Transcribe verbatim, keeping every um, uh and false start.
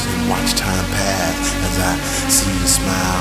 and watch time pass as I see you smile